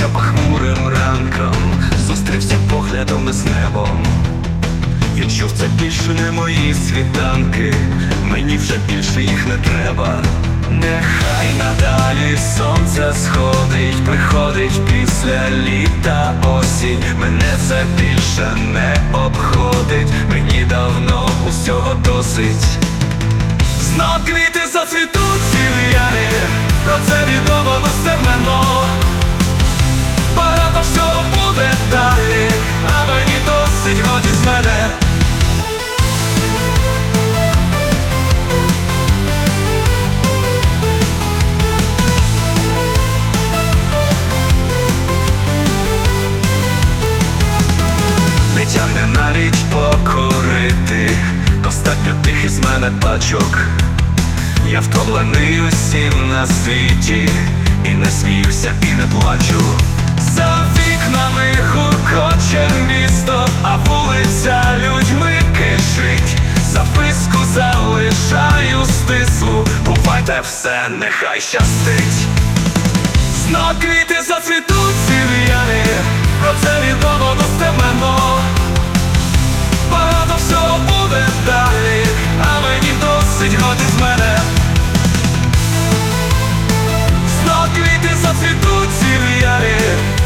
прокинувся похмурим ранком, зустрівся поглядом із небом. Відчув, це більше не мої світанки, мені вже більше їх не треба. Нехай надалі сонце сходить, приходить після літа осінь. Мене це більше не обходить, мені давно усього досить. Знов квіти зацвітуть сів'яни, про це відомо достеменно. Багато всього буде далі, а мені досить, годі з мене. Не тягне на річ покорити, достатньо тих із мене пачок. Я втомлений усім на світі, і не сміюся, і не плачу. За вікнами гуркоче місто, а вулиця людьми кишить. Записку залишаю стислу: бувайте, все, нехай щастить. Знов квіти зацвітуть сів'яни, про це відомо достеменно. Багато всього буде далі, а мені досить, годі з мене. Знов квіти зацвітуть сів'яни,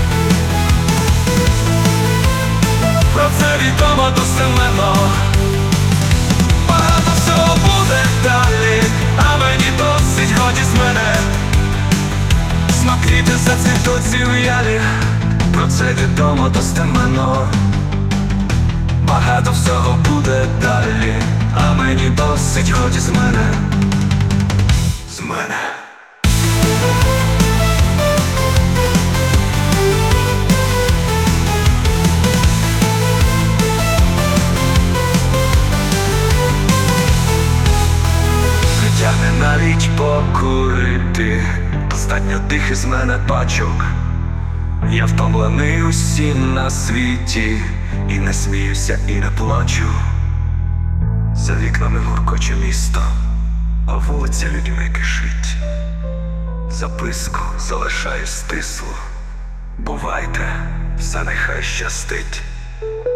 про це відомо достеменно. Багато всього буде далі, а мені досить, годі з мене. Знов квіти зацвітуть сів'яни, про це відомо достеменно. Багато всього буде далі, а мені досить, годі з мене. З мене. Тягне навіть покурити, достатньо тих із мене пачок. Я втомлений усім на світі, і не сміюся, і не плачу. За вікнами гуркоче місто, а вулиця людьми кишить. Записку залишаю стислу: бувайте, все, нехай щастить.